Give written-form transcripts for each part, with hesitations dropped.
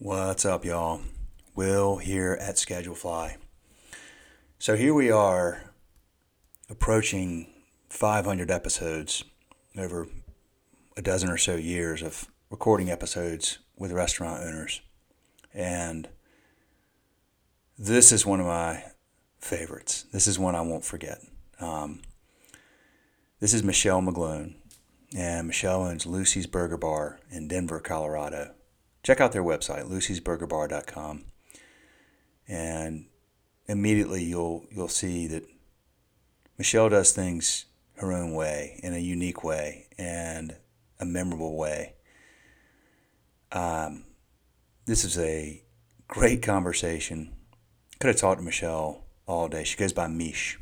What's up, y'all? Will here at Schedulefly. So here we are approaching 500 episodes over a dozen or so years of recording episodes with restaurant owners. And this is one of my favorites. This is one I won't forget. This is Michelle McGlone. And Michelle owns Lucy's Burger Bar in Denver, Colorado. Check out their website, lucysburgerbar.com, and immediately you'll see that Michelle does things her own way, in a unique way, and a memorable way. This is a great conversation. Could have talked to Michelle all day. She goes by Mish.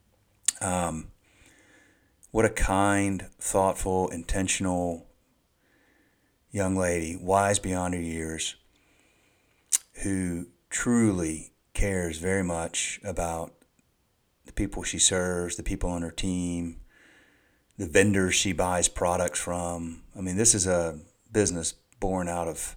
What a kind, thoughtful, intentional young lady, wise beyond her years, who truly cares very much about the people she serves, the people on her team, the vendors she buys products from. I mean, this is a business born out of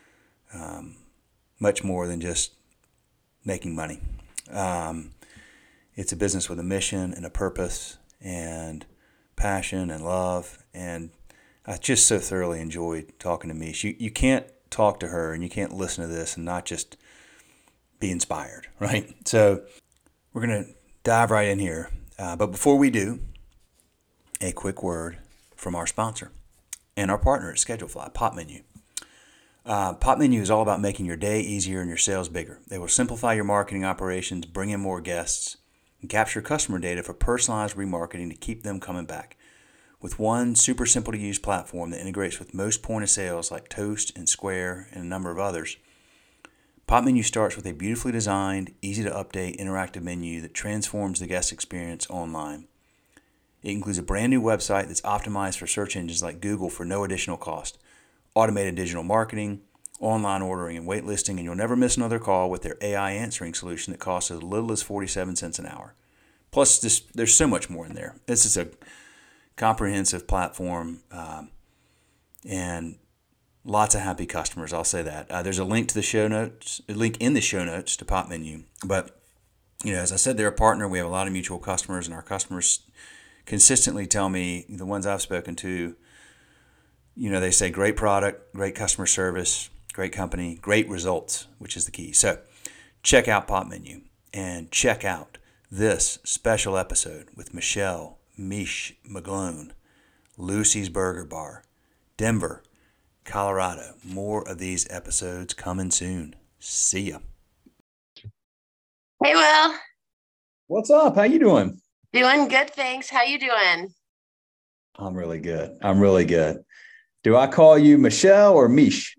much more than just making money. It's a business with a mission and a purpose and passion and love, and I just so thoroughly enjoyed talking to Mish. You can't talk to her and you can't listen to this and not just be inspired, right? So we're going to dive right in here. But before we do, a quick word from our sponsor and our partner at Schedulefly, Popmenu. Popmenu is all about making your day easier and your sales bigger. They will simplify your marketing operations, bring in more guests, and capture customer data for personalized remarketing to keep them coming back. With one super simple to use platform that integrates with most point of sales like Toast and Square and a number of others, Popmenu starts with a beautifully designed, easy to update, interactive menu that transforms the guest experience online. It includes a brand new website that's optimized for search engines like Google for no additional cost, automated digital marketing, online ordering and waitlisting, and you'll never miss another call with their AI answering solution that costs as little as 47 cents an hour. Plus, there's so much more in there. This is a comprehensive platform and lots of happy customers. I'll say that. There's a link to the show notes, a link in the show notes to Popmenu. But as I said, they're a partner. We have a lot of mutual customers, and our customers consistently tell me, the ones I've spoken to, they say great product, great customer service, great company, great results, which is the key. So check out Popmenu and check out this special episode with Michelle Mish McGlone, Lucy's Burger Bar, Denver, Colorado. More of these episodes coming soon. See ya. Hey, Will. What's up? How you doing? Doing good, thanks. How you doing? I'm really good. Do I call you Michelle or Mish?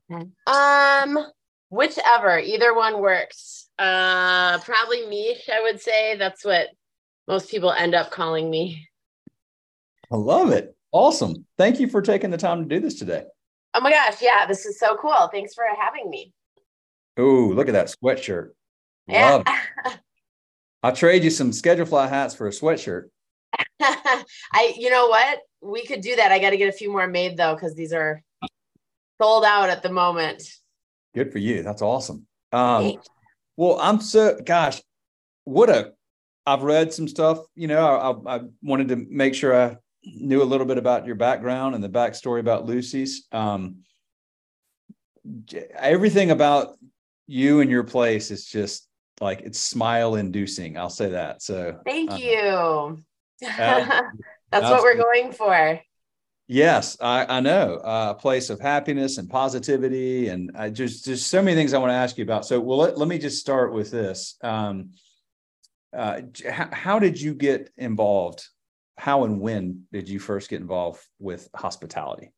Whichever. Either one works. Probably Mish, I would say. That's what most people end up calling me. I love it. Awesome. Thank you for taking the time to do this today. Oh my gosh, yeah, this is so cool. Thanks for having me. Oh, look at that sweatshirt. Love it. I'll trade you some Schedulefly hats for a sweatshirt. You know what? We could do that. I got to get a few more made though, because these are sold out at the moment. Good for you. That's awesome. Well, I've read some stuff, I wanted to make sure I knew a little bit about your background and the backstory about Lucy's. Everything about you and your place is just like, it's smile inducing. I'll say that. So thank you. That's what we're going for. Yes, I know. A place of happiness and positivity. And I just so many things I want to ask you about. So, well, let me just start with this. How did you get involved? How and when did you first get involved with hospitality?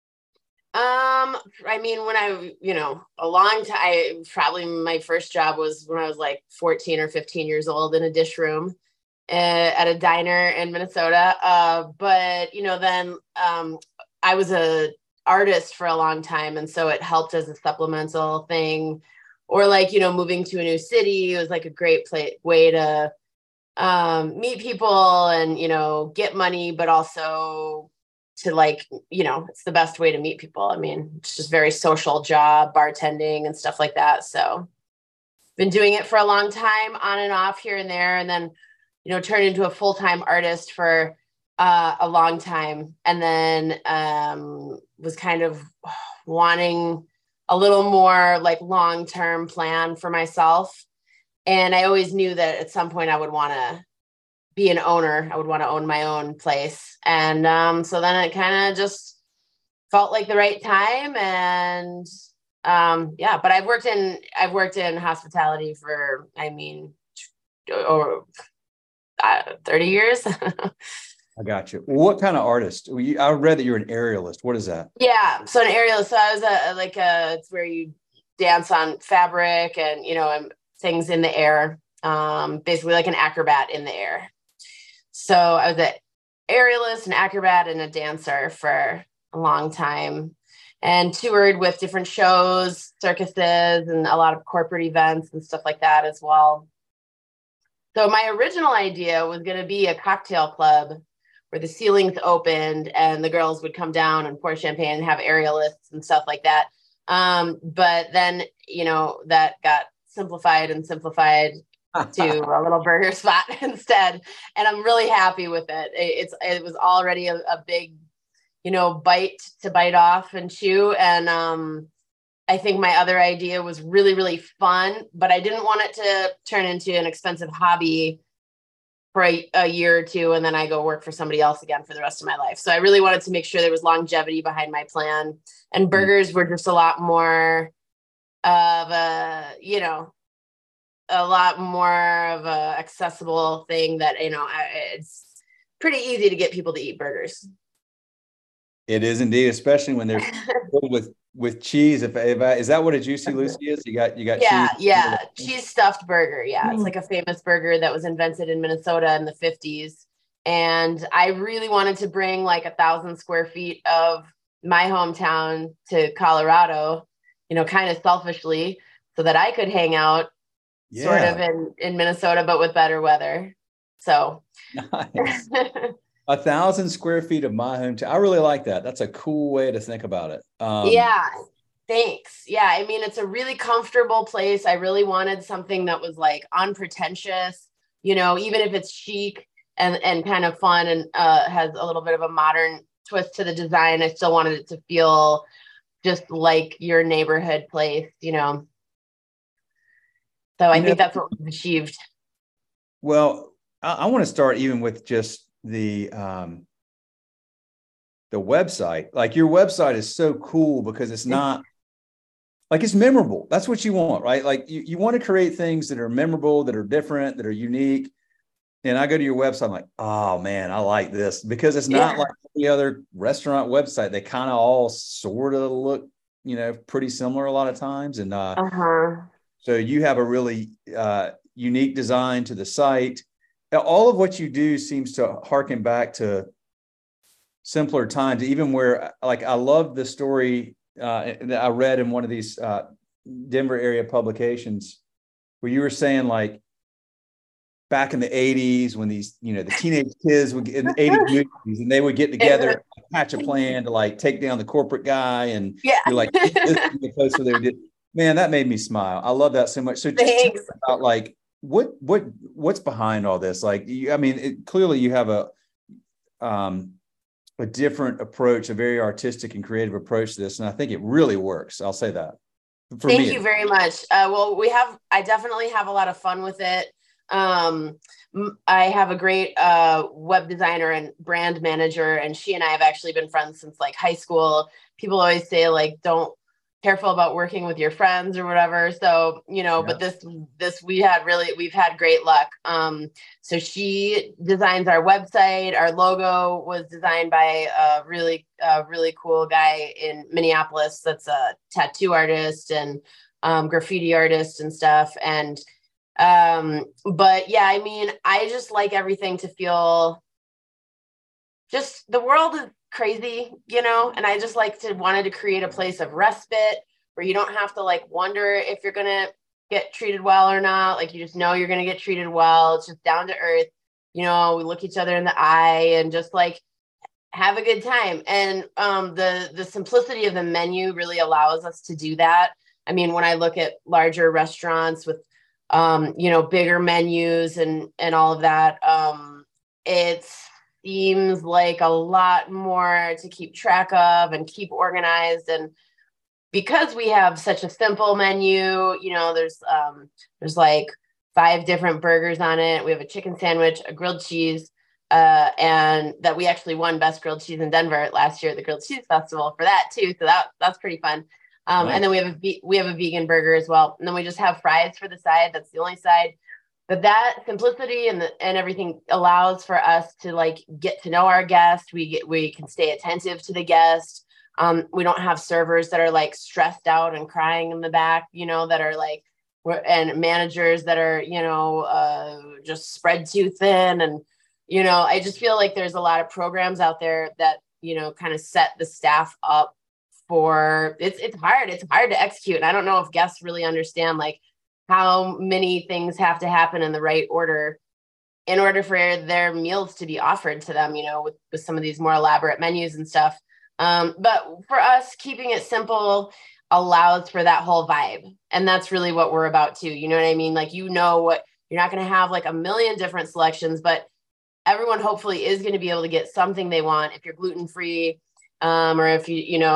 I mean, when a long time, probably my first job was when I was like 14 or 15 years old in a dish room at a diner in Minnesota. But then I was a artist for a long time. And so it helped as a supplemental thing, or moving to a new city. It was like a great way to meet people and, get money, but also to like, it's the best way to meet people. I mean, it's just very social job, bartending and stuff like that. So been doing it for a long time, on and off here and there, and then, turned into a full-time artist for a long time. And then was kind of wanting a little more like long-term plan for myself. And I always knew that at some point I would want to be an owner. I would want to own my own place. And so then it kind of just felt like the right time. And but I've worked in hospitality for, over 30 years. I got you. What kind of artist? I read that you're an aerialist. What is that? Yeah. So an aerialist. So I was it's where you dance on fabric and, and things in the air. Basically like an acrobat in the air. So I was an aerialist, an acrobat, and a dancer for a long time, and toured with different shows, circuses, and a lot of corporate events and stuff like that as well. So my original idea was going to be a cocktail club where the ceilings opened and the girls would come down and pour champagne and have aerialists and stuff like that. But then, that got simplified to a little burger spot instead. And I'm really happy with it. It was already a big, bite to bite off and chew. And I think my other idea was really, really fun, but I didn't want it to turn into an expensive hobby for a year or two. And then I go work for somebody else again for the rest of my life. So I really wanted to make sure there was longevity behind my plan. And burgers were just a lot more of a accessible thing that, it's pretty easy to get people to eat burgers. It is indeed, especially when they're filled with cheese. Is that what a Juicy Lucy is? You got yeah, cheese. Yeah, cheese stuffed burger. Yeah, it's like a famous burger that was invented in Minnesota in the 50s. And I really wanted to bring like 1,000 square feet of my hometown to Colorado, kind of selfishly, so that I could hang out sort of in Minnesota, but with better weather. So nice. 1,000 square feet of my hometown. I really like that. That's a cool way to think about it. Yeah. Thanks. Yeah. It's a really comfortable place. I really wanted something that was like unpretentious, even if it's chic and kind of fun and has a little bit of a modern twist to the design. I still wanted it to feel just like your neighborhood place, So I think that's what we've achieved. Well, I want to start even with just the website. Like your website is so cool because it's not like, it's memorable. That's what you want, right? Like you want to create things that are memorable, that are different, that are unique. And I go to your website, I'm like, oh man, I like this, because it's not like any other restaurant website. They kind of all sort of look, pretty similar a lot of times. And so you have a really unique design to the site. All of what you do seems to harken back to simpler times, even where, like, I love the story that I read in one of these Denver area publications where you were saying, like, back in the 80s when these, the teenage kids would get in the 80s movies and they would get together, hatch a plan to like take down the corporate guy. And you're like, this is the place where they did. Man, that made me smile. I love that so much. So just talk about like, what's behind all this? Like, clearly you have a different approach, a very artistic and creative approach to this. And I think it really works. I'll say that. Thank you very much. Well, I definitely have a lot of fun with it. I have a great web designer and brand manager, and she and I have actually been friends since like high school. People always say like, don't careful about working with your friends or whatever. So, but we've had great luck. So she designs our website. Our logo was designed by a really cool guy in Minneapolis. That's a tattoo artist and graffiti artist and stuff. And but yeah, I just like everything to feel just, the world is crazy, and I just wanted to create a place of respite where you don't have to like wonder if you're going to get treated well or not. Like, you just know you're going to get treated well. It's just down to earth. We look each other in the eye and just like have a good time. And the simplicity of the menu really allows us to do that. I mean, when I look at larger restaurants with bigger menus and all of that, it seems like a lot more to keep track of and keep organized. And because we have such a simple menu, there's like 5 different burgers on it. We have a chicken sandwich, a grilled cheese, and that we actually won best grilled cheese in Denver last year at the Grilled Cheese Festival for that too. So that's pretty fun. Nice. And then we have a vegan burger as well. And then we just have fries for the side. That's the only side. But that simplicity and everything allows for us to like get to know our guest. We can stay attentive to the guest. We don't have servers that are like stressed out and crying in the back, that are like, and managers that are, just spread too thin. And, I just feel like there's a lot of programs out there that, kind of set the staff up for it's hard. It's hard to execute. And I don't know if guests really understand like how many things have to happen in the right order in order for their meals to be offered to them, with some of these more elaborate menus and stuff. But for us, keeping it simple allows for that whole vibe. And that's really what we're about too. You know what I mean? Like, what you're not going to have like a million different selections, but everyone hopefully is going to be able to get something they want. If you're gluten-free, or if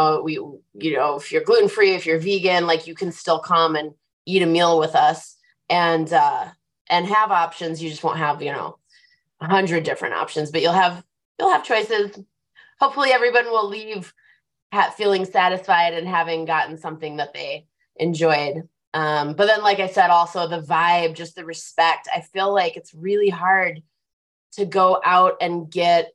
if you're gluten-free, if you're vegan, like you can still come and eat a meal with us and have options. You just won't have, 100 different options, but you'll have choices. Hopefully everyone will leave feeling satisfied and having gotten something that they enjoyed. But then, like I said, also the vibe, just the respect. I feel like it's really hard to go out and get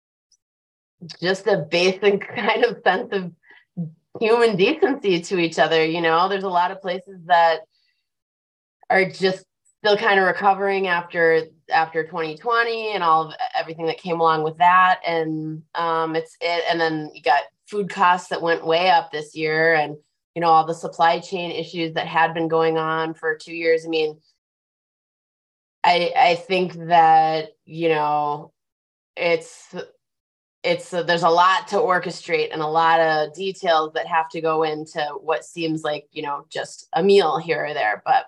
just a basic kind of sense of human decency to each other. There's a lot of places that are just still kind of recovering after 2020 and everything that came along with that. And and then you got food costs that went way up this year, and all the supply chain issues that had been going on for 2 years. I mean, I think that there's a lot to orchestrate and a lot of details that have to go into what seems like just a meal here or there. But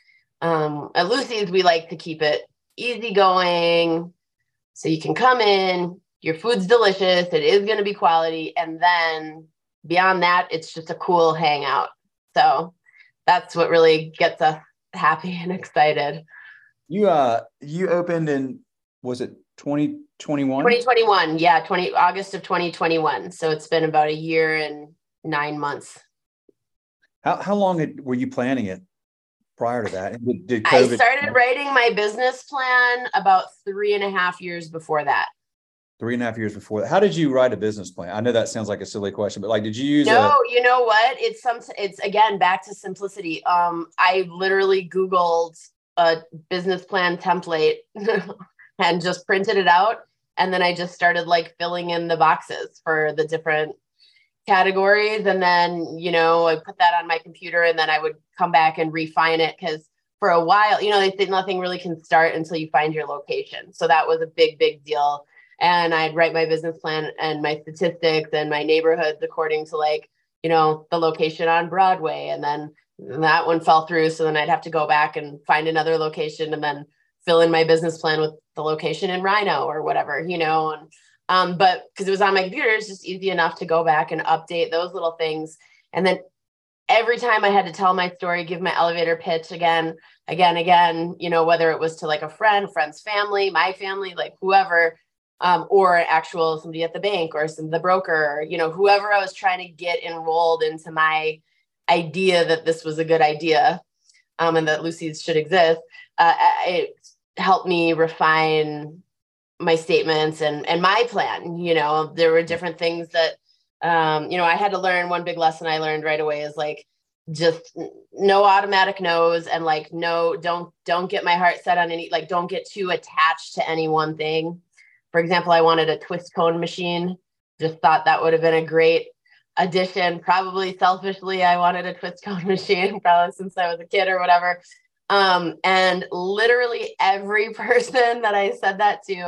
at Lucy's, we like to keep it easygoing, so you can come in, your food's delicious, it is going to be quality, and then beyond that, it's just a cool hangout. So that's what really gets us happy and excited. You opened in, was it 2021? 2021, yeah, August of 2021. So it's been about a year and 9 months. How long were you planning it prior to that? Did COVID... I started writing my business plan about 3.5 years before that. 3.5 years before that. How did you write a business plan? I know that sounds like a silly question, but like, did you use you know what? It's again, back to simplicity. I literally Googled a business plan template and just printed it out. And then I just started like filling in the boxes for the different categories. And then, I put that on my computer, and then I would come back and refine it, because for a while, they say nothing really can start until you find your location. So that was a big, big deal. And I'd write my business plan and my statistics and my neighborhoods according to like, the location on Broadway. And then that one fell through. So then I'd have to go back and find another location and then fill in my business plan with the location in Rhino or whatever, but because it was on my computer, it's just easy enough to go back and update those little things. And then every time I had to tell my story, give my elevator pitch again, whether it was to like a friend's family, my family, like whoever, or somebody at the bank or the broker, whoever I was trying to get enrolled into my idea that this was a good idea, and that Lucy's should exist. It helped me refine my statements and my plan. There were different things that, I had to learn. One big lesson I learned right away is like, just no automatic no's, and like, no, don't get my heart set on any, like, don't get too attached to any one thing. For example, I wanted a twist cone machine. Just thought that would have been a great addition. Probably selfishly, I wanted a twist cone machine, probably since I was a kid or whatever. And literally every person that I said that to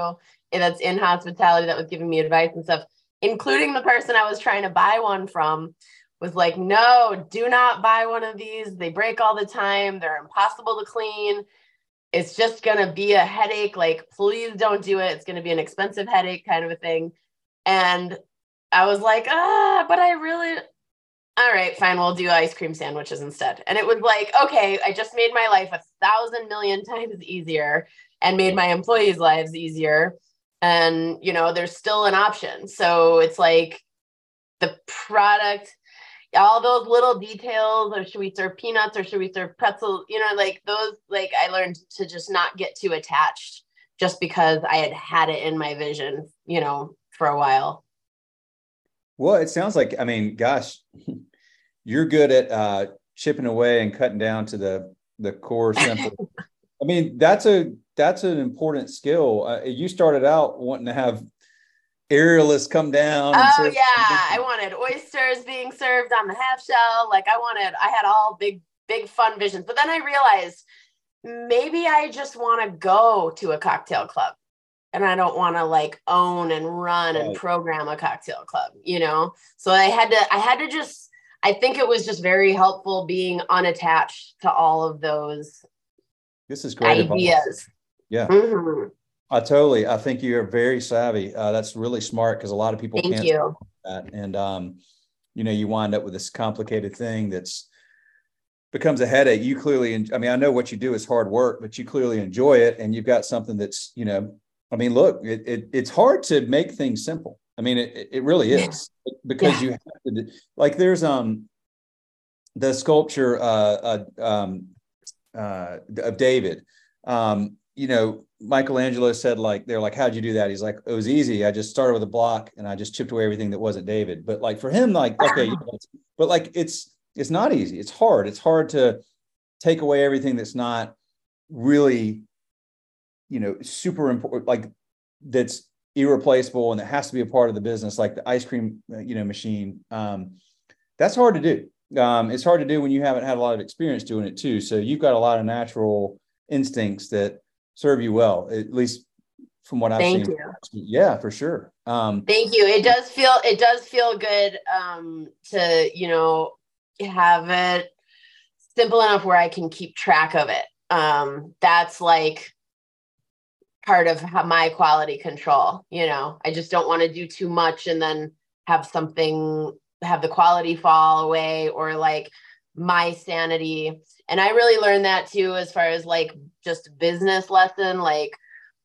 that's in hospitality that was giving me advice and stuff, including the person I was trying to buy one from, was like, no, do not buy one of these. They break all the time. They're impossible to clean. It's just going to be a headache. Like, please don't do it. It's going to be an expensive headache kind of a thing. And I was like, but I really, all right, fine. We'll do ice cream sandwiches instead. And it was like, okay, I just made my life 1,000 million times easier and made my employees' lives easier. And, you know, there's still an option. So it's like the product, all those little details, or should we serve peanuts or should we serve pretzels? You know, like those, like I learned to just not get too attached just because I had it in my vision, you know, for a while. Well, it sounds like, I mean, gosh, you're good at chipping away and cutting down to the core simple. I mean, that's an important skill. You started out wanting to have aerialists come down. Oh yeah, I wanted oysters being served on the half shell. Like I had all big fun visions. But then I realized maybe I just want to go to a cocktail club and I don't want to like own and run and program a cocktail club, you know? So I had to just, I think it was just very helpful being unattached to all of those This is great ideas. Advice. Yeah. Mm-hmm. I think you're very savvy. That's really smart because a lot of people can't do that. And, you know, you wind up with this complicated thing that's becomes a headache. You clearly, I mean, I know what you do is hard work, but you clearly enjoy it. And you've got something that's, you know, I mean, look, it's hard to make things simple. I mean, it really is because you have to, like, there's the sculpture of David. You know, Michelangelo said, like, they're like, how'd you do that? He's like, it was easy. I just started with a block and I just chipped away everything that wasn't David. But like for him, like, okay, but like it's not easy. It's hard. It's hard to take away everything that's not really, you know, super important, like that's irreplaceable and that has to be a part of the business, like the ice cream, you know, machine. That's hard to do. It's hard to do when you haven't had a lot of experience doing it too. So you've got a lot of natural instincts that serve you well, at least from what I've seen. Thank you. Yeah, for sure. Thank you. It does feel good to, you know, have it simple enough where I can keep track of it. That's like part of my quality control. You know, I just don't want to do too much and then have the quality fall away or like my sanity. And I really learned that too, as far as like just business lesson, like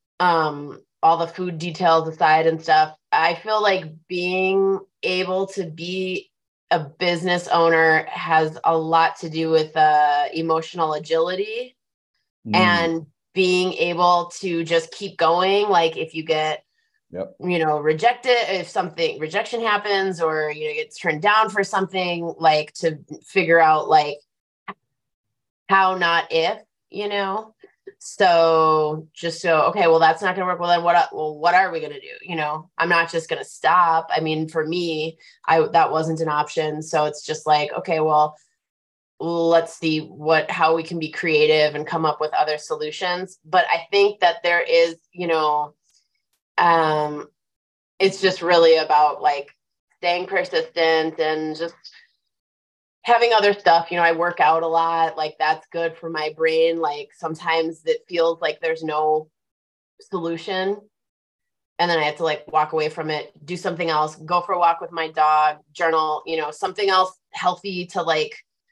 all the food details aside and stuff. I feel like being able to be a business owner has a lot to do with emotional agility and being able to just keep going. Like if you get, you know, rejection happens or, you know, gets turned down for something, like to figure out like how, not if, you know. Okay, well, that's not going to work. Well, then what are we going to do? You know, I'm not just going to stop. I mean, for me, that wasn't an option. So it's just like, okay, well, let's see how we can be creative and come up with other solutions. But I think that there is, you know, it's just really about like staying persistent and just having other stuff. You know, I work out a lot, like that's good for my brain. Like sometimes it feels like there's no solution and then I have to like walk away from it, do something else, go for a walk with my dog, journal, you know, something else healthy to like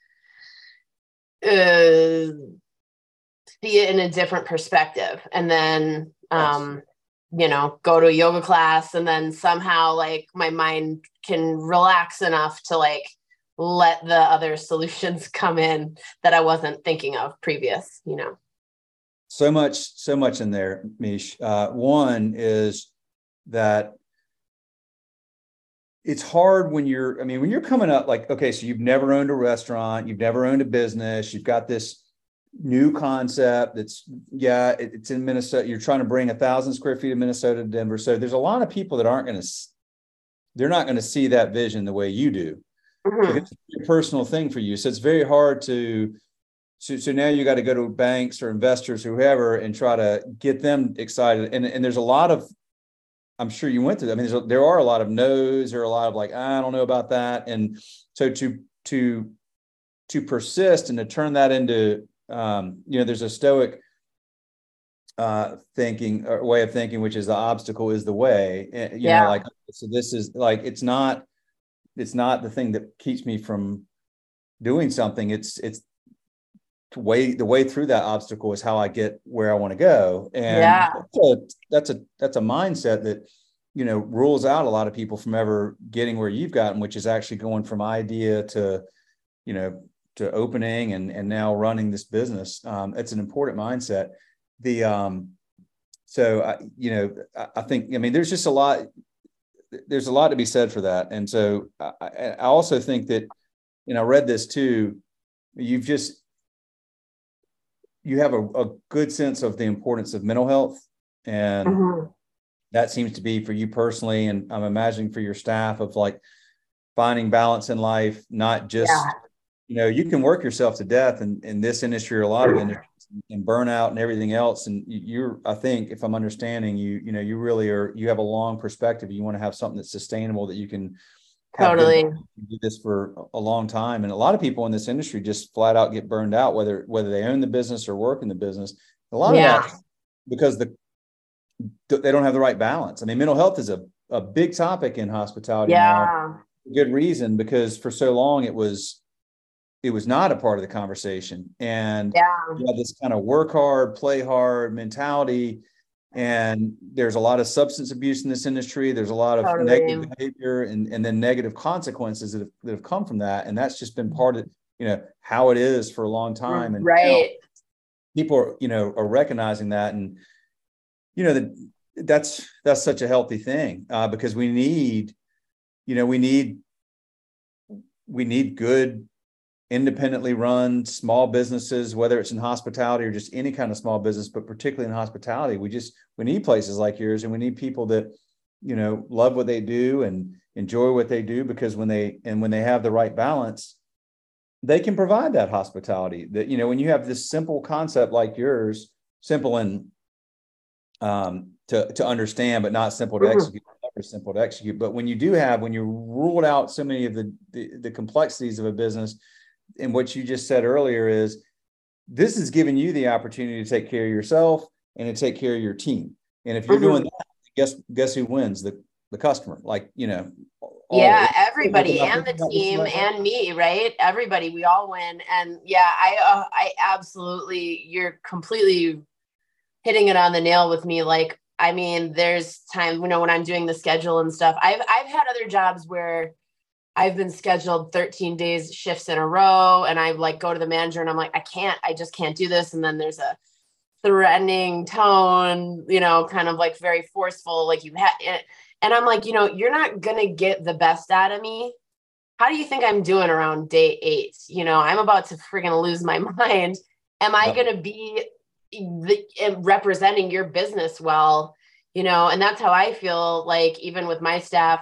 see it in a different perspective. And then, you know, go to a yoga class and then somehow like my mind can relax enough to like let the other solutions come in that I wasn't thinking of previous, you know. So much in there, Mish. One is that it's hard when you're coming up, like, okay, so you've never owned a restaurant, you've never owned a business, you've got this new concept it's in Minnesota. You're trying to bring 1,000 square feet of Minnesota to Denver. So there's a lot of people that they're not going to see that vision the way you do. Mm-hmm. It's a personal thing for you. So it's very hard so now you got to go to banks or investors or whoever and try to get them excited. And there's a lot of I'm sure you went through that. I mean, there are a lot of no's, or a lot of like, I don't know about that. And so to persist and to turn that into, there's a Stoic thinking or way of thinking, which is the obstacle is the way. Like, so this is like, it's not the thing that keeps me from doing something. It's the way through that obstacle is how I get where I want to go. And that's a mindset that, rules out a lot of people from ever getting where you've gotten, which is actually going from idea to, to opening and now running this business. It's an important mindset. I think, there's just there's a lot to be said for that. And so I also think that, I read this too, you have a good sense of the importance of mental health. And that seems to be for you personally. And I'm imagining for your staff of like finding balance in life, not just, you can work yourself to death in this industry or a lot of industries, and burnout and everything else. And I think if I'm understanding you, you really you have a long perspective. You want to have something that's sustainable, that you can totally do this for a long time. And a lot of people in this industry just flat out get burned out, whether they own the business or work in the business. A lot of that because they don't have the right balance. Mental health is a big topic in hospitality now. Good reason, because for so long it was not a part of the conversation. And you have this kind of work hard, play hard mentality. And there's a lot of substance abuse in this industry. There's a lot of negative behavior and then negative consequences that have come from that. And that's just been part of, how it is for a long time. And people are recognizing that. And, that's such a healthy thing, because we need good, independently run small businesses, whether it's in hospitality or just any kind of small business, but particularly in hospitality. We need places like yours, and we need people that, love what they do and enjoy what they do, because when they have the right balance, they can provide that hospitality that, when you have this simple concept like yours, simple and to understand, but not simple to execute, never simple to execute. But when you ruled out so many of the complexities of a business, and what you just said earlier is, this is giving you the opportunity to take care of yourself and to take care of your team. And if you're doing that, guess who wins? The customer. Like, everybody, and the team and me, right? Everybody, we all win. And I absolutely, you're completely hitting it on the nail with me. Like, there's times, when I'm doing the schedule and stuff, I've had other jobs where I've been scheduled 13 days shifts in a row, and I like go to the manager and I'm like, I just can't do this. And then there's a threatening tone, kind of like very forceful, like and I'm like, you're not going to get the best out of me. How do you think I'm doing around day 8? I'm about to friggin' lose my mind. Am I going to be representing your business well? And that's how I feel like, even with my staff.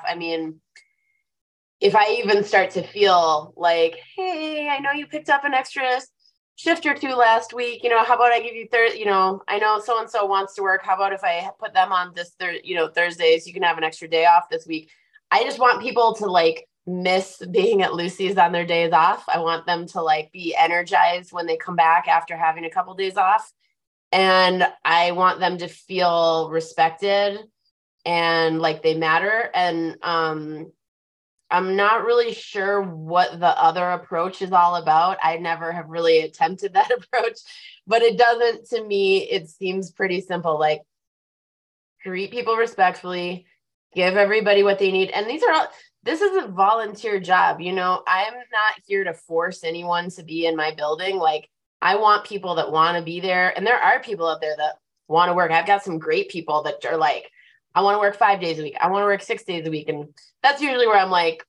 If I even start to feel like, hey, I know you picked up an extra shift or 2 last week, how about I give you I know so-and-so wants to work. How about if I put them on this, Thursdays, you can have an extra day off this week. I just want people to like miss being at Lucy's on their days off. I want them to like be energized when they come back after having a couple days off. And I want them to feel respected and like they matter. And, I'm not really sure what the other approach is all about. I never have really attempted that approach, but to me, it seems pretty simple. Like, treat people respectfully, give everybody what they need. And this is a volunteer job. I'm not here to force anyone to be in my building. Like, I want people that want to be there. And there are people out there that want to work. I've got some great people that are like, I want to work 5 days a week. I want to work 6 days a week. And that's usually where I'm like,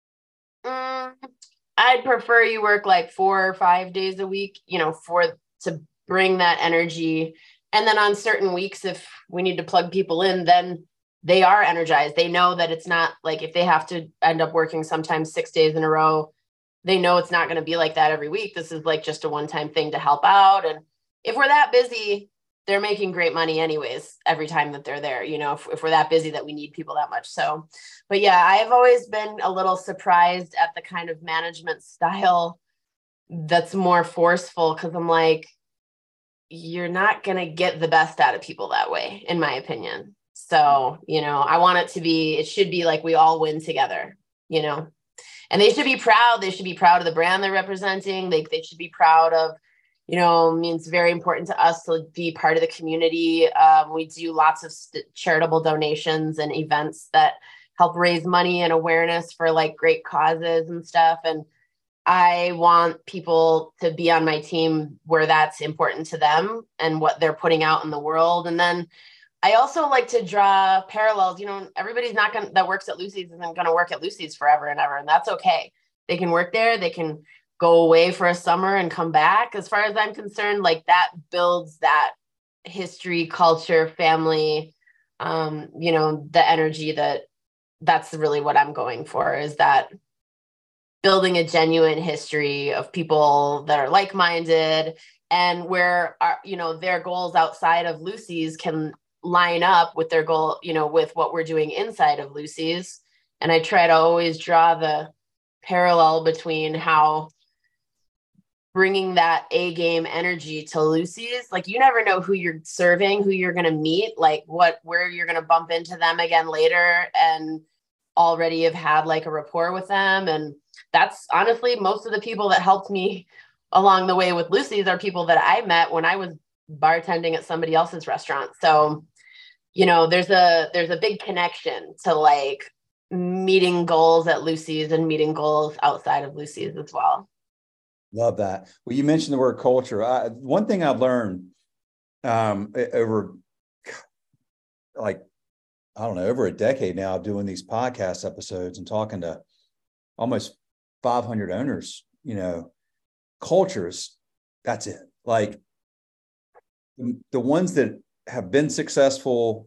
I'd prefer you work like 4 or 5 days a week, to bring that energy. And then on certain weeks, if we need to plug people in, then they are energized. They know that it's not like, if they have to end up working sometimes 6 days in a row, they know it's not going to be like that every week. This is like just a one-time thing to help out. And if we're that busy, they're making great money anyways every time that they're there, if we're that busy that we need people that much. So, but yeah, I've always been a little surprised at the kind of management style that's more forceful, because I'm like, you're not going to get the best out of people that way, in my opinion. So, I want it should be like we all win together, and they should be proud. They should be proud of the brand they're representing. They should be proud of, I mean, it's very important to us to be part of the community. We do lots of charitable donations and events that help raise money and awareness for like great causes and stuff. And I want people to be on my team where that's important to them and what they're putting out in the world. And then I also like to draw parallels. Everybody's that works at Lucy's isn't going to work at Lucy's forever and ever. And that's okay. They can work there. They can go away for a summer and come back. As far as I'm concerned, like that builds that history, culture, family, the energy that's really what I'm going for, is that building a genuine history of people that are like-minded, and where their goals outside of Lucy's can line up with their goal, with what we're doing inside of Lucy's. And I try to always draw the parallel between how bringing that A game energy to Lucy's, like you never know who you're serving, who you're going to meet, like where you're going to bump into them again later and already have had like a rapport with them. And that's honestly most of the people that helped me along the way with Lucy's are people that I met when I was bartending at somebody else's restaurant. So, there's a big connection to like meeting goals at Lucy's and meeting goals outside of Lucy's as well. Love that. Well, you mentioned the word culture. One thing I've learned over over a decade now doing these podcast episodes and talking to almost 500 owners, cultures, that's it. Like the ones that have been successful,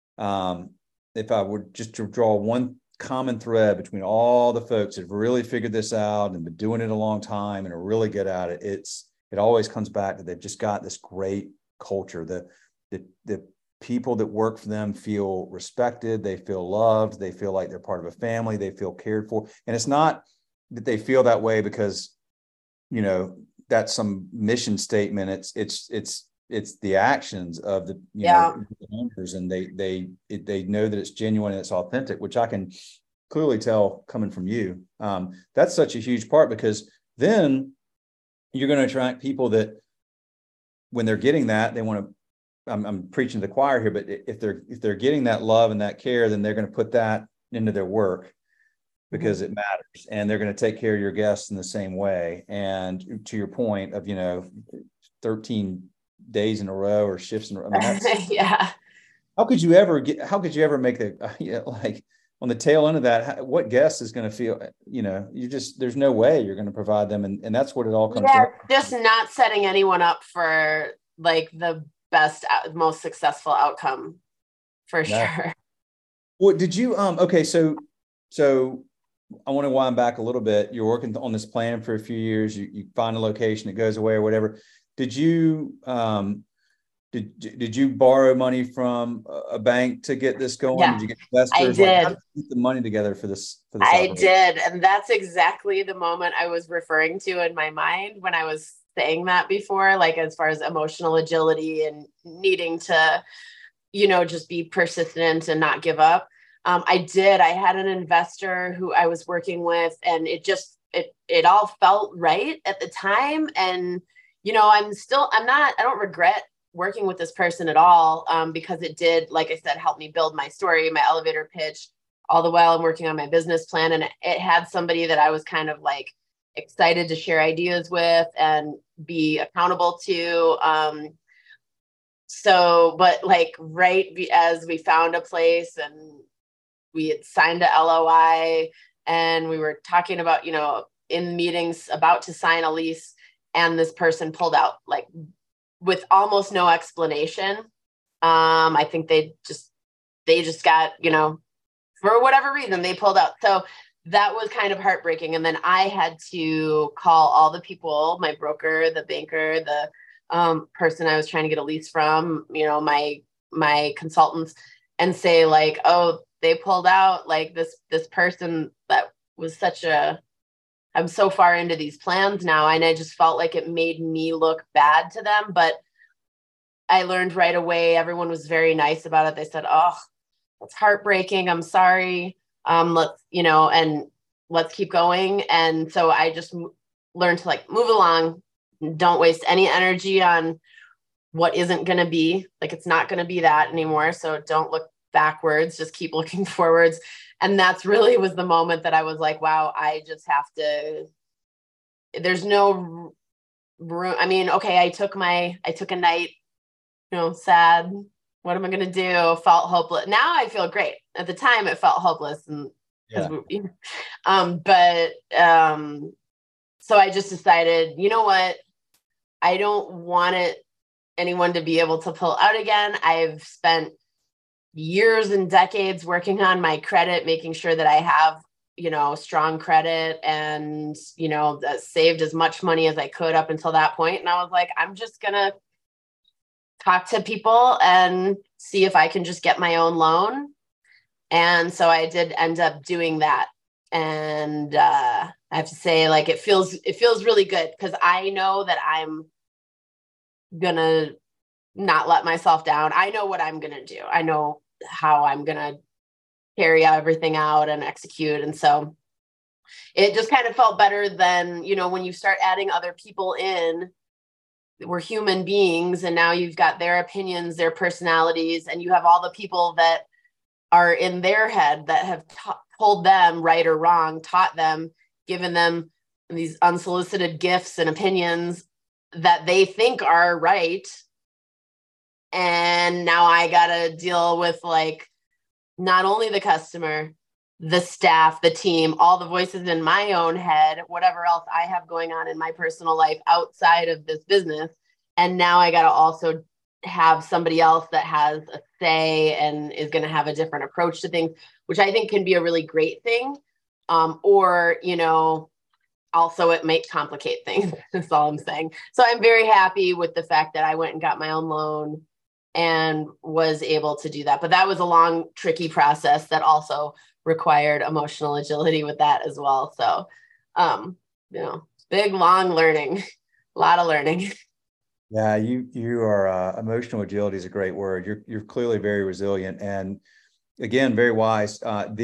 if I were just to draw one common thread between all the folks that have really figured this out and been doing it a long time and are really good at it, it always comes back to they've just got this great culture. The people that work for them feel respected, they feel loved, they feel like they're part of a family, they feel cared for. And it's not that they feel that way because, that's some mission statement. It's the actions of the owners, and they know that it's genuine and it's authentic, which I can clearly tell coming from you. That's such a huge part, because then you're going to attract people that when they're getting that, they want to. I'm preaching to the choir here, but if they're getting that love and that care, then they're going to put that into their work because it matters, and they're going to take care of your guests in the same way. And to your point of 13 days in a row or shifts in a row, I mean, that's, yeah. How could you ever make like on the tail end of that? What guest is going to feel? There's no way you're going to provide them, and that's what it all comes down to. Just not setting anyone up for like the best, most successful outcome for sure. What did you okay, so I want to wind back a little bit. You're working on this plan for a few years, you find a location, it goes away or whatever. Did you did you borrow money from a bank to get this going? Yeah, did you get investors? I did. How did you get the money together for this I did, and that's exactly the moment I was referring to in my mind when I was saying that before, like as far as emotional agility and needing to, just be persistent and not give up. I had an investor who I was working with, and it all felt right at the time. And, I don't regret working with this person at all, because it did, like I said, help me build my story, my elevator pitch, all the while I'm working on my business plan. And it had somebody that I was kind of like excited to share ideas with and be accountable to. But like as we found a place and we had signed a LOI and we were talking about, in meetings about to sign a lease, and this person pulled out like with almost no explanation. I think they just got, for whatever reason they pulled out. So that was kind of heartbreaking. And then I had to call all the people, my broker, the banker, the person I was trying to get a lease from, my consultants, and say like, oh, they pulled out, like this person that was I'm so far into these plans now. And I just felt like it made me look bad to them. But I learned right away, everyone was very nice about it. They said, oh, that's heartbreaking. I'm sorry. And let's keep going. And so I just learned to like move along. Don't waste any energy on what isn't going to be. Like, it's not going to be that anymore. So don't look backwards, just keep looking forwards. And that's really was the moment that I was like, wow, I just have to, there's no room. I mean, okay, I took a night, sad. What am I going to do? Felt hopeless. Now I feel great. At the time it felt hopeless. And so I just decided, you know what? I don't want anyone to be able to pull out again. I've spent years and decades working on my credit, making sure that I have, strong credit, and, saved as much money as I could up until that point. And I was like, I'm just going to talk to people and see if I can just get my own loan. And so I did end up doing that. And I have to say, like, it feels really good, because I know that I'm gonna not let myself down. I know what I'm gonna do. I know how I'm gonna carry everything out and execute. And so it just kind of felt better than, when you start adding other people in. We're human beings, and now you've got their opinions, their personalities, and you have all the people that are in their head that have told them right or wrong, taught them, given them these unsolicited gifts and opinions that they think are right. And now I got to deal with, like, not only the customer, the staff, the team, all the voices in my own head, whatever else I have going on in my personal life outside of this business. And now I got to also have somebody else that has a say and is going to have a different approach to things, which I think can be a really great thing. Or, also it might complicate things. That's all I'm saying. So I'm very happy with the fact that I went and got my own loan and was able to do that. But that was a long, tricky process that also required emotional agility with that as well. So, big, long learning, a lot of learning. Yeah, you are emotional agility is a great word. You're clearly very resilient, and again, very wise.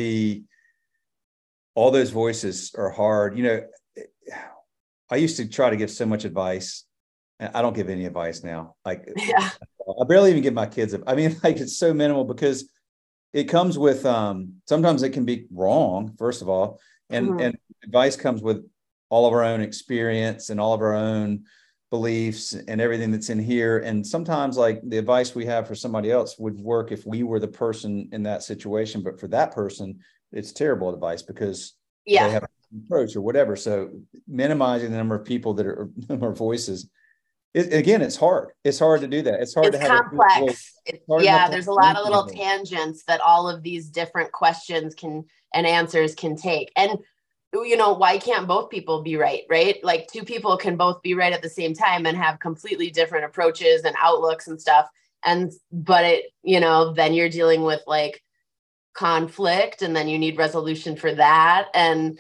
All those voices are hard. I used to try to give so much advice, and I don't give any advice now. Like, yeah. I barely even give my kids. I mean, like, it's so minimal, because it comes with, sometimes it can be wrong, first of all. And advice comes with all of our own experience and all of our own beliefs and everything that's in here. And sometimes, like, the advice we have for somebody else would work if we were the person in that situation. But for that person, it's terrible advice, because they have an approach or whatever. So minimizing the number of people that are voices. Again, it's hard. It's hard to do that. It's hard to have complex. There's a lot of little tangents that all of these different questions and answers can take. And, why can't both people be right? Right? Like, two people can both be right at the same time and have completely different approaches and outlooks and stuff. But then you're dealing with, like, conflict, and then you need resolution for that. And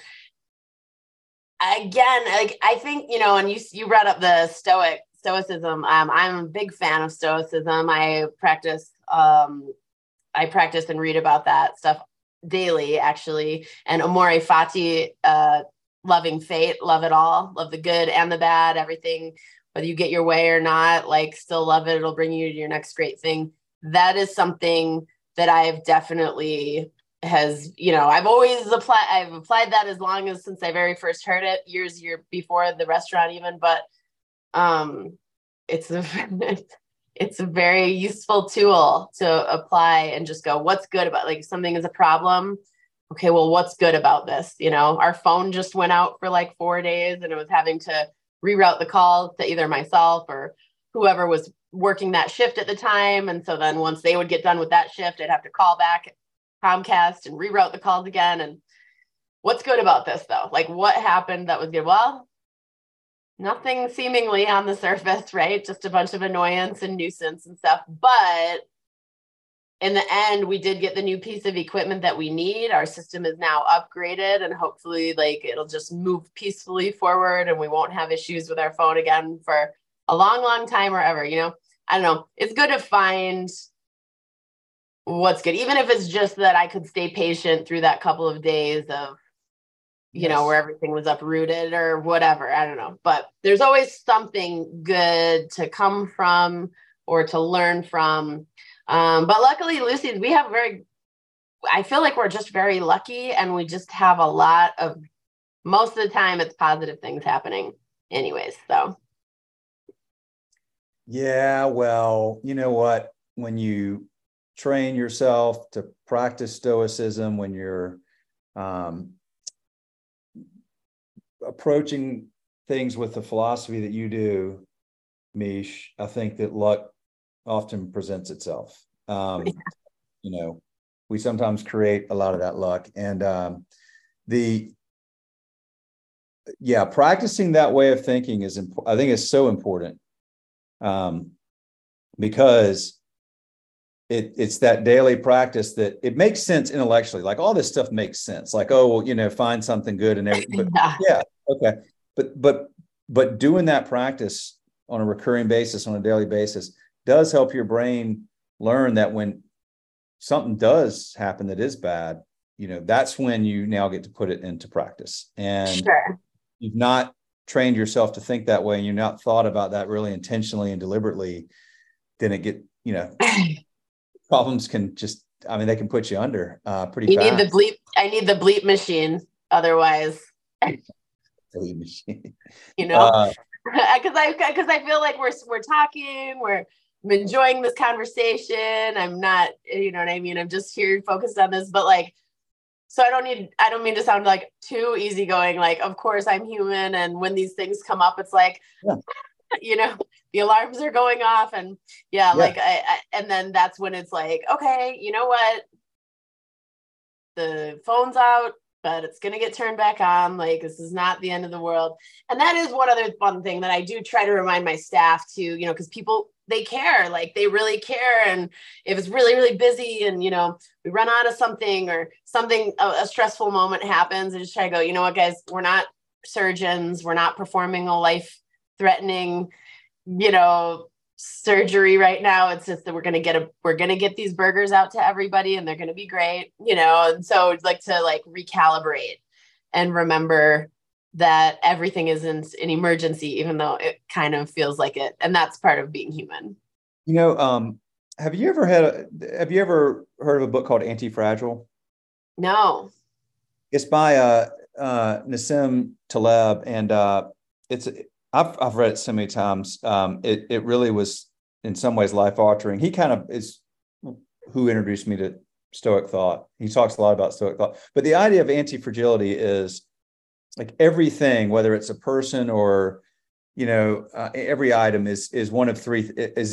again, like, I think, and you brought up the stoicism. I'm a big fan of stoicism. I practice and read about that stuff daily, actually. And Amore Fati, loving fate, love it all, love the good and the bad, everything, whether you get your way or not, like, still love it. It'll bring you to your next great thing. That is something that I've definitely I've applied that as long as since I very first heard it, years before the restaurant even. But it's a very useful tool to apply and just go, what's good about, like, if something is a problem. Okay, well, what's good about this? Our phone just went out for like 4 days, and it was having to reroute the call to either myself or whoever was working that shift at the time. And so then once they would get done with that shift, I'd have to call back Comcast and reroute the calls again. And what's good about this, though? Like, what happened that was good? Well, Nothing seemingly on the surface, right? Just a bunch of annoyance and nuisance and stuff. But in the end, we did get the new piece of equipment that we need. Our system is now upgraded, and hopefully like it'll just move peacefully forward and we won't have issues with our phone again for a long, long time or ever, you know? I don't know. It's good to find what's good, even if it's just that I could stay patient through that couple of days of, you know, where everything was uprooted or whatever. I don't know. But there's always something good to come from or to learn from. But luckily, Lucy, I feel like we're just very lucky, and we just have a lot of, most of the time it's positive things happening anyways. So. Yeah, well, you know what? When you train yourself to practice stoicism, when you're approaching things with the philosophy that you do, Mish, I think that luck often presents itself. You know, we sometimes create a lot of that luck, and practicing that way of thinking is I think is so important, because it's that daily practice that it makes sense intellectually. Like all this stuff makes sense. Like, oh, well, you know, find something good and everything. But yeah, okay. But doing that practice on a recurring basis, on a daily basis, does help your brain learn that when something does happen that is bad, you know, that's when you now get to put it into practice. And you've not trained yourself to think that way, and you've not thought about that really intentionally and deliberately, then it get, you know, problems can just, I mean, they can put you under pretty fast. I need the bleep machine. Otherwise, bleep machine. You know, because I feel like we're talking, we're enjoying this conversation. I'm not, you know what I mean? I'm just here focused on this, but like, so I don't mean to sound like too easygoing. Like, of course I'm human. And when these things come up, it's like, you know, the alarms are going off, and like and then that's when it's like, okay, you know what? The phone's out, but it's going to get turned back on. Like, this is not the end of the world. And that is one other fun thing that I do try to remind my staff to, you know, because people, they care, like they really care. And if it's really, really busy and, you know, we run out of something or something, a stressful moment happens, I just try to go, you know what, guys, we're not surgeons. We're not performing a life-threatening, you know, surgery right now. It's just that we're going to get these burgers out to everybody, and they're going to be great, you know? And so it's like to recalibrate and remember that everything isn't an emergency, even though it kind of feels like it. And that's part of being human. You know, have you ever heard of a book called Anti-Fragile? No. It's by Nassim Taleb, and I've read it so many times. It really was in some ways life altering. He kind of is who introduced me to Stoic thought. He talks a lot about Stoic thought, but the idea of anti-fragility is like everything, whether it's a person or, you know, every item is one of three,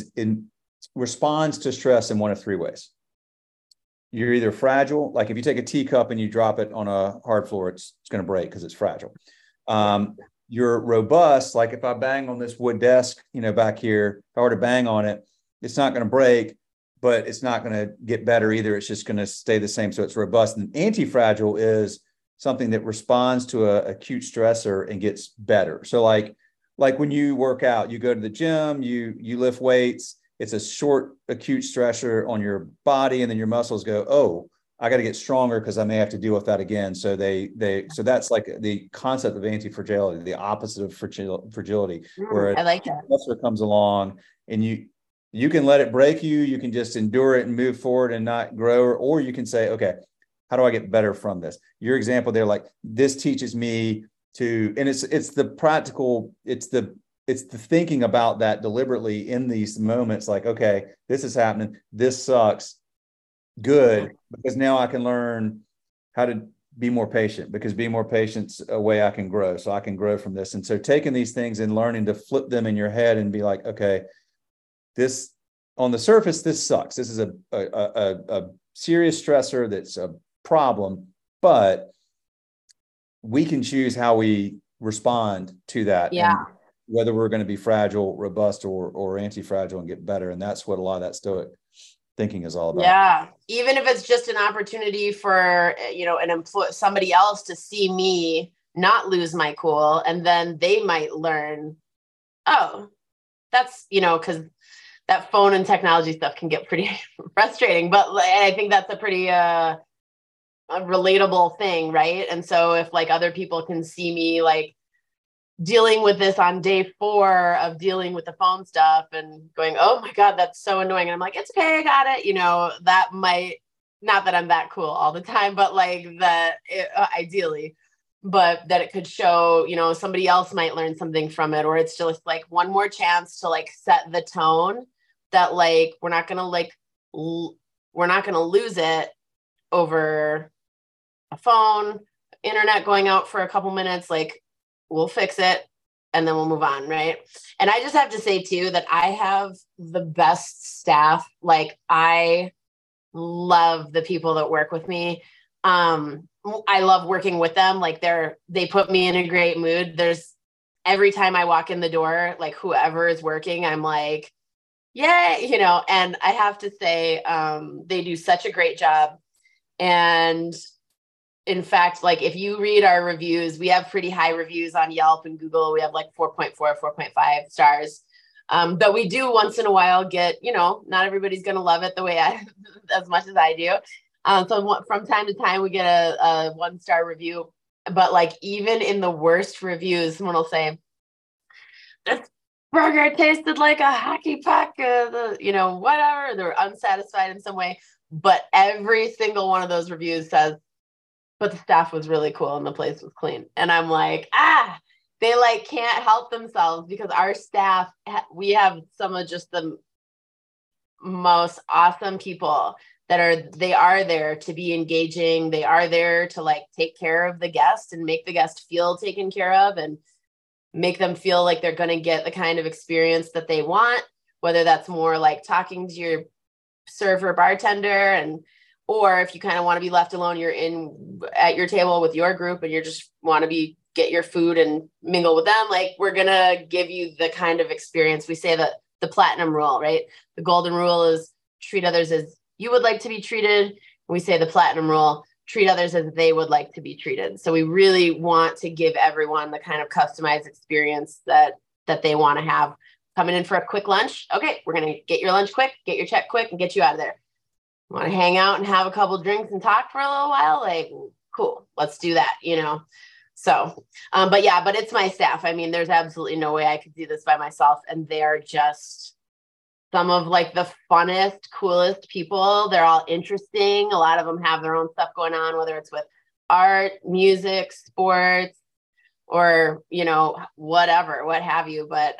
responds to stress in one of three ways. You're either fragile, like if you take a teacup and you drop it on a hard floor, it's going to break because it's fragile. You're robust, like if I bang on this wood desk, you know, back here, if I were to bang on it, it's not going to break, but it's not going to get better either. It's just going to stay the same. So it's robust. And anti-fragile is something that responds to an acute stressor and gets better. So like when you work out, you go to the gym, you lift weights, it's a short acute stressor on your body, and then your muscles go, oh, I got to get stronger because I may have to deal with that again. So so that's like the concept of anti-fragility, the opposite of fragility, where I like that. Stressor comes along and you can let it break you. You can just endure it and move forward and not grow, or you can say, okay, how do I get better from this? Your example there, like this teaches me to, and it's the practical, it's the thinking about that deliberately in these moments, like, okay, this is happening. This sucks. Good, because now I can learn how to be more patient, because being more patient's a way I can grow. So I can grow from this. And so taking these things and learning to flip them in your head and be like, okay, this on the surface, this sucks. This is a serious stressor that's a problem, but we can choose how we respond to that. Yeah. whether we're going to be fragile, robust, or anti-fragile and get better. And that's what a lot of that Stoic thinking is all about. Yeah. Even if it's just an opportunity for, somebody else to see me not lose my cool. And then they might learn, oh, that's, because that phone and technology stuff can get pretty frustrating, but I think that's a pretty a relatable thing. Right. And so if like other people can see me like dealing with this on day 4 of dealing with the phone stuff and going, oh my God, that's so annoying. And I'm like, it's okay, I got it. That might, not that I'm that cool all the time, but like that ideally, but that it could show, somebody else might learn something from it, or it's just like one more chance to like set the tone that like, we're not going to lose it over a phone, internet going out for a couple minutes. Like, we'll fix it and then we'll move on. Right. And I just have to say too, that I have the best staff. Like, I love the people that work with me. I love working with them. Like they put me in a great mood. Every time I walk in the door, like whoever is working, I'm like, yay, and I have to say, they do such a great job. And in fact, like if you read our reviews, we have pretty high reviews on Yelp and Google. We have like 4.4, 4.5 stars. But we do once in a while get, not everybody's going to love it the way as much as I do. So from time to time we get a 1-star review, but like even in the worst reviews, someone will say, this burger tasted like a hockey puck, whatever. They're unsatisfied in some way. But every single one of those reviews says, but the staff was really cool and the place was clean. And I'm like, they like can't help themselves, because our staff, we have some of just the most awesome people they are there to be engaging. They are there to like take care of the guest and make the guest feel taken care of and make them feel like they're going to get the kind of experience that they want, whether that's more like talking to your server bartender, or if you kind of want to be left alone, you're at your table with your group and you just want to get your food and mingle with them. Like, we're going to give you the kind of experience. We say that the platinum rule, right? The golden rule is treat others as you would like to be treated. We say the platinum rule, treat others as they would like to be treated. So we really want to give everyone the kind of customized experience that they want to have. Coming in for a quick lunch. Okay, we're going to get your lunch quick, get your check quick, and get you out of there. Want to hang out and have a couple drinks and talk for a little while? Like, cool, let's do that, So, but it's my staff. I mean, there's absolutely no way I could do this by myself. And they're just some of like the funnest, coolest people. They're all interesting. A lot of them have their own stuff going on, whether it's with art, music, sports, or, whatever, what have you. But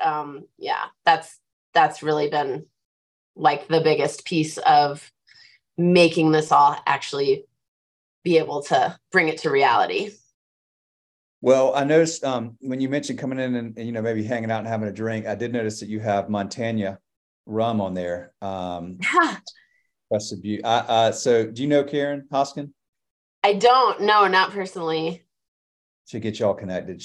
that's really been like the biggest piece of making this all actually be able to bring it to reality. Well, I noticed when you mentioned coming in and maybe hanging out and having a drink, I did notice that you have Montana rum on there. That's a beauty. So do you know Karen Hoskin? I don't. No, not personally. Should get y'all connected.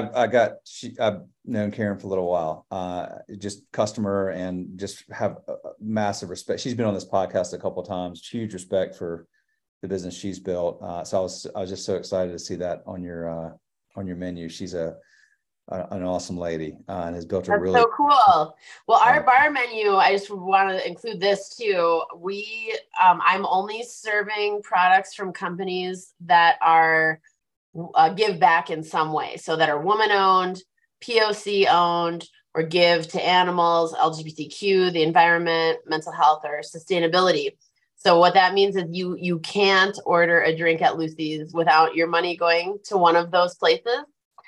I've known Karen for a little while. Just customer and just have a massive respect. She's been on this podcast a couple of times. Huge respect for the business she's built. So I was just so excited to see that on your menu. She's an awesome lady and has built That's so cool. Well, our bar menu, I just want to include this too. I'm only serving products from companies that are give back in some way, so that are woman owned, POC owned, or give to animals, LGBTQ, the environment, mental health, or sustainability. So what that means is you can't order a drink at Lucy's without your money going to one of those places,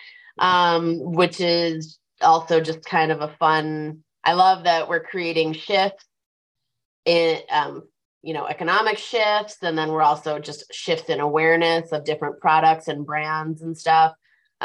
which is also just kind of a fun. I love that we're creating shifts in economic shifts, and then we're also just shifts in awareness of different products and brands and stuff.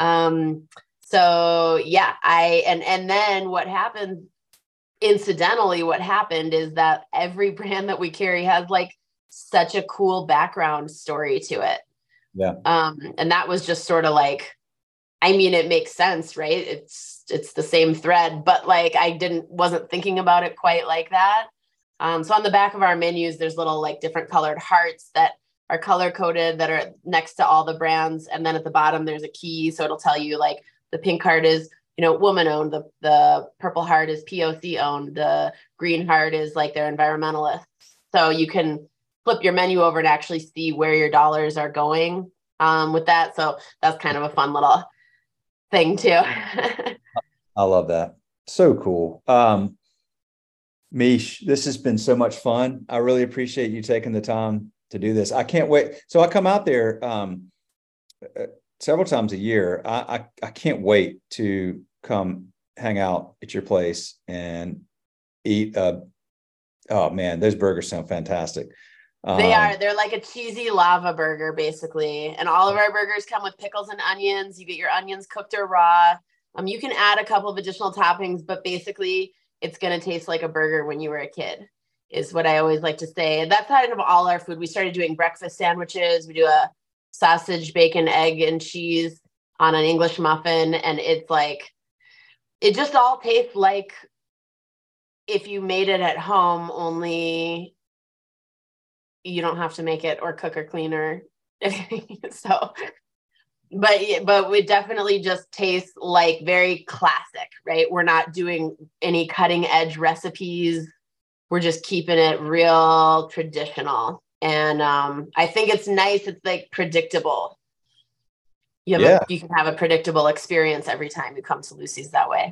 So yeah, and then what happened, incidentally, what happened is that every brand that we carry has like such a cool background story to it. Yeah. And that was just sort of like, I mean, it makes sense, right? It's it's the same thread, but like I wasn't thinking about it quite like that. So on the back of our menus, there's little like different colored hearts that are color coded that are next to all the brands. And then at the bottom, there's a key. So it'll tell you like the pink heart is, woman owned, the purple heart is POC owned, the green heart is like they're environmentalists. So you can flip your menu over and actually see where your dollars are going with that. So that's kind of a fun little thing too. I love that. So cool. Mish, this has been so much fun. I really appreciate you taking the time to do this. I can't wait. So I come out there several times a year. I can't wait to come hang out at your place and eat. Oh man, those burgers sound fantastic. They're like a cheesy lava burger basically. And all of our burgers come with pickles and onions. You get your onions cooked or raw. You can add a couple of additional toppings, but basically it's going to taste like a burger when you were a kid is what I always like to say. And that's kind of all our food. We started doing breakfast sandwiches. We do a sausage, bacon, egg, and cheese on an English muffin. And it's like, it just all tastes like if you made it at home, only you don't have to make it or cook or clean or so. But we definitely just taste like very classic, right? We're not doing any cutting edge recipes. We're just keeping it real traditional. And I think it's nice. It's like predictable. You can have a predictable experience every time you come to Lucy's that way.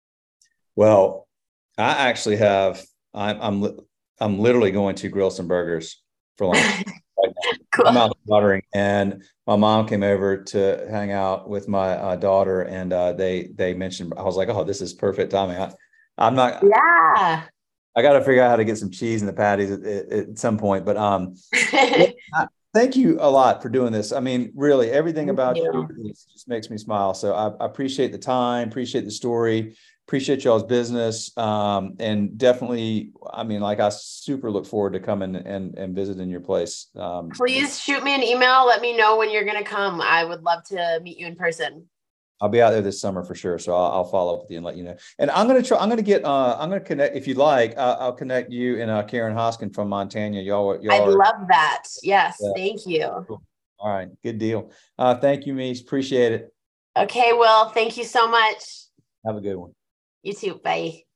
Well, I actually have, I'm literally going to grill some burgers for lunch. Cool. I'm out watering, and my mom came over to hang out with my daughter, and they mentioned, I was like, oh, this is perfect timing. I'm not. Yeah. I got to figure out how to get some cheese in the patties at some point, but thank you a lot for doing this. I mean, really, everything about you just makes me smile. So I appreciate the time, appreciate the story, appreciate y'all's business, and definitely, I mean, like I super look forward to coming and visiting your place. Please shoot me an email. Let me know when you're going to come. I would love to meet you in person. I'll be out there this summer for sure. So I'll follow up with you and let you know. And I'm going to connect, if you'd like, I'll connect you and Karen Hoskin from Montana. I'd love that. Yes. Yeah. Thank you. Cool. All right. Good deal. Thank you, Mies. Appreciate it. Okay. Well, thank you so much. Have a good one. You too. Bye.